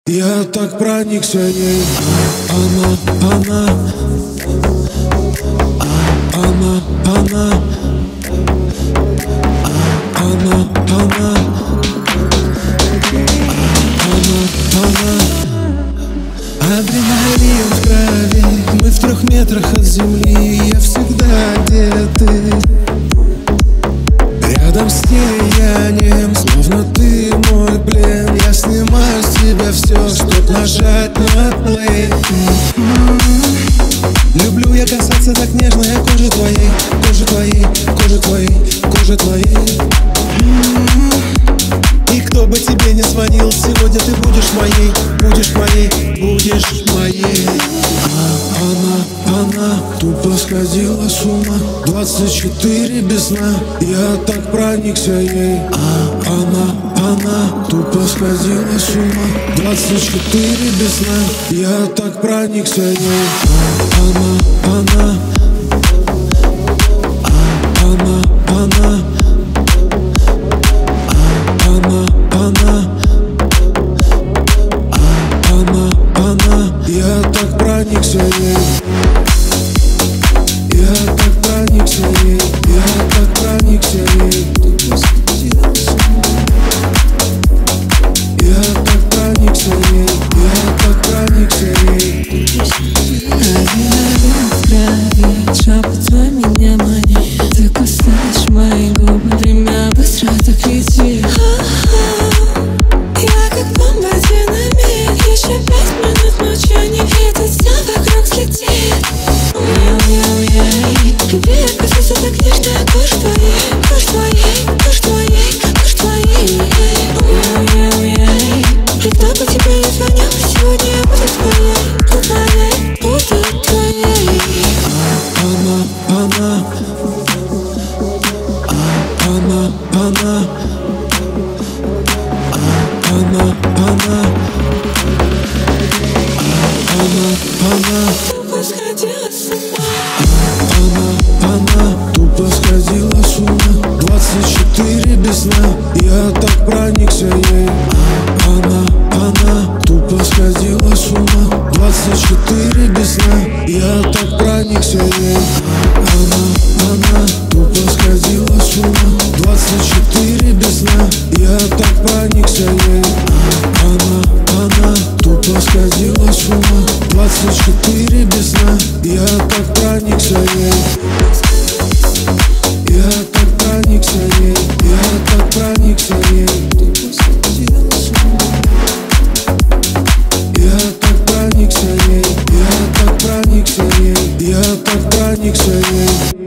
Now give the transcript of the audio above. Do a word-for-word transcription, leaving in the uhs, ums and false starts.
Я так проникся ей. Она, она, она, она, она, она, она, она. Адреналин в крови, мы в трех метрах от земли. Я всегда где ты. Рядом с сиянием, словно ты мой плен. Я снимаю с тебя все, чтоб нажать на плей. Люблю я касаться так нежно я кожи твоей, кожи твоей, кожи твоей, кожи твоей. И кто бы тебе не звонил, сегодня ты будешь моей, будешь моей, будешь моей. А она, она тупо сходила с ума, двадцать четыре без сна. Я так проникся ей. А она, она тупо сходила с ума, двадцать четыре без сна. Я так проникся ей. А она, она, а она, она, она, она, она, она. Я так проникся ей. Я так проникся ей. Я так проникся ей. Я так проникся ей. Я так проникся ей. Адреналин в крови, шепот твой меня манит. Ты кусаешь мои губы, время быстро так летит. Я как бомба динамит, еще пять минут молчания, и тут все вокруг слетит. Уяу-яу-яй, тебе я касался так нежно, кожа твоей, кожа твоей, кожа твоей, кожа твоей. Уяу-яу-яй, и кто бы тебе не звонил, сегодня я буду твоей, твоей, буду твоей. Она, она, она, она, она, она, она, она. Тупо сходила с ума. Она, она тупо сходила с ума, двадцать четыре без сна. Я так проникся ей. Она, она тупо сходила с ума, двадцать четыре без сна. Я так проникся ей. Она, она тупо сходила с ума, двадцать четыре без сна. Я так проникся ей. Она, она тупо сходила с ума, двадцать четыре без сна. Я так проникся ей. Я так проникся ей. Я так проникся ей. Я так проникся ей. Я так проникся ей. Я так проникся ей.